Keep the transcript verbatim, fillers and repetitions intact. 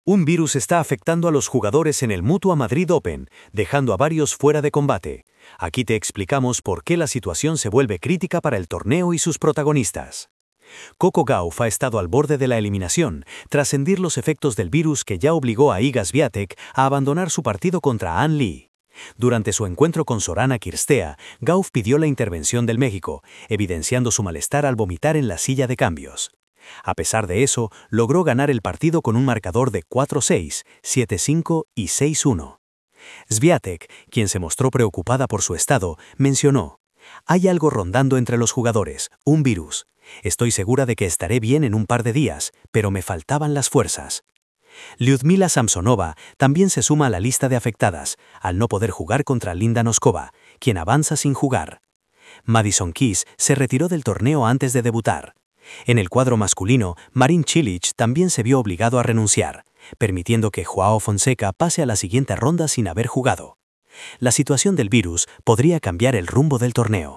Un virus está afectando a los jugadores en el Mutua Madrid Open, dejando a varios fuera de combate. Aquí te explicamos por qué la situación se vuelve crítica para el torneo y sus protagonistas. Coco Gauff ha estado al borde de la eliminación, tras sentir los efectos del virus que ya obligó a Iga Swiatek a abandonar su partido contra An Lee. Durante su encuentro con Sorana Cirstea, Gauff pidió la intervención del México, evidenciando su malestar al vomitar en la silla de cambios. A pesar de eso, logró ganar el partido con un marcador de cuatro seis, siete cinco y seis uno. Swiatek, quien se mostró preocupada por su estado, mencionó: «Hay algo rondando entre los jugadores, un virus. Estoy segura de que estaré bien en un par de días, pero me faltaban las fuerzas». Lyudmila Samsonova también se suma a la lista de afectadas, al no poder jugar contra Linda Noskova, quien avanza sin jugar. Madison Keys se retiró del torneo antes de debutar. En el cuadro masculino, Marin Cilic también se vio obligado a renunciar, permitiendo que Joao Fonseca pase a la siguiente ronda sin haber jugado. La situación del virus podría cambiar el rumbo del torneo.